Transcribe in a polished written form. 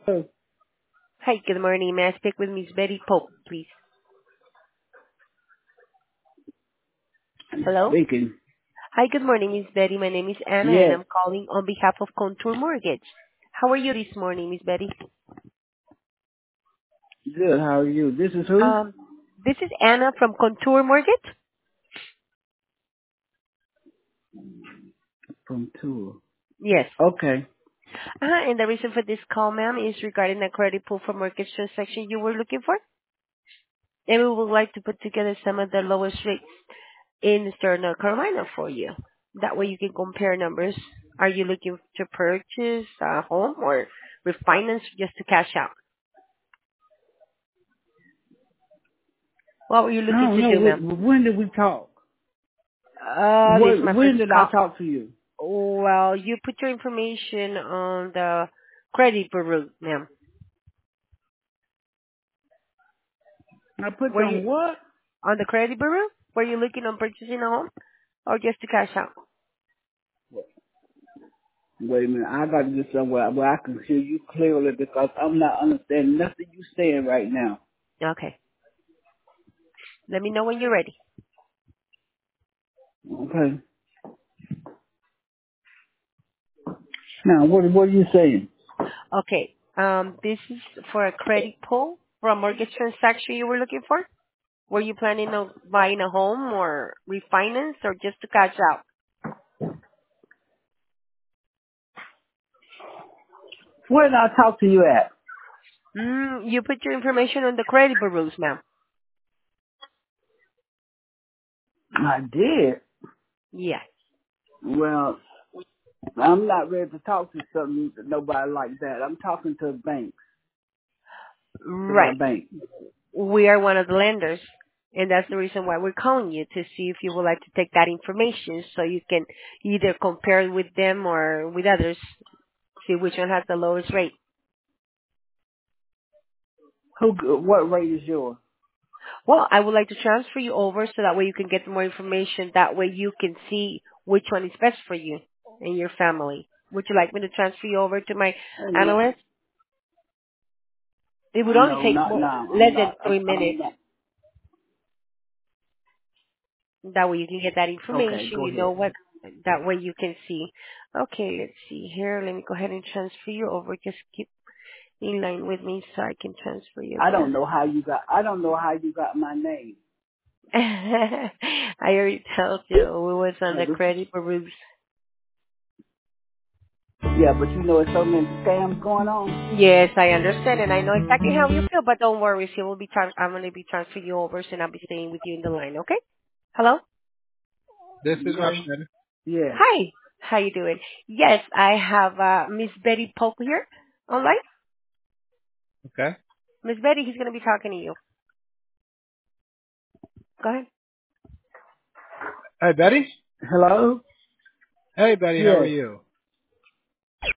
Oh, Hi, good morning. May I speak with Miss Betty Pope, please? Hello? speaking. Hi, good morning, Miss Betty. My name is Anna, and Yes, I'm calling on behalf of Contour Mortgage. How are you this morning, Miss Betty? good. How are you? This is who? Um, this is Anna from Contour Mortgage. From Tour. Yes. Okay. And the reason for this call, ma'am, is regarding the credit pool for mortgage transaction you were looking for. And we would like to put together some of the lowest rates in Eastern North Carolina for you. That way you can compare numbers. Are you looking to purchase a home or refinance just to cash out? What were you I looking don't to know. do, ma'am? When did we talk? This is my When first did I call. talk to you? Well, you put your information on the credit bureau, ma'am. I put Were you you on what? on the credit bureau? Were you looking on purchasing a home or just to cash out? Wait a minute. I got to get somewhere where I can hear you clearly because I'm not understanding nothing you saying right now. Okay. Let me know when you're ready. Okay. Now, what are you saying? Okay. This is for a credit pull for a mortgage transaction you were looking for. Were you planning on buying a home or refinance or just to cash out? Where did I talk to you at? You put your information on the credit bureaus, ma'am. I did. Yes. Well, I'm not ready to talk to nobody like that. I'm talking to banks, to my Right. bank. We are one of the lenders, and that's the reason why we're calling you to see if you would like to take that information so you can either compare it with them or with others, see which one has the lowest rate. What rate is yours? Well, I would like to transfer you over so that way you can get more information. That way you can see which one is best for you and your family. Would you like me to transfer you over to my No, analyst? It would only no, take not now. less I'm than not. 3 minutes. not. That way you can get that Okay, information. go You know ahead. what? That way you can see. Okay, let's see here. Let me go ahead and transfer you over. Just keep in line with me so I can transfer you I again. don't know how you got. I don't know how you got my name. I already told you we was on the credit bureaus. Yeah, but you know, there's so many scams going on. Yes, I understand, and I know exactly how you feel. But don't worry, she will be. I'm going to be transferring you over, and I'll be staying with you in the line. Okay? Hello. This is Okay. Rashid. Yeah. Hi. How you doing? Yes, I have Miss Betty Pope here online. Okay. Miss Betty, he's going to be talking to you. Go ahead. Hey, Betty. Hello. Hey, Betty. How are Yes. you?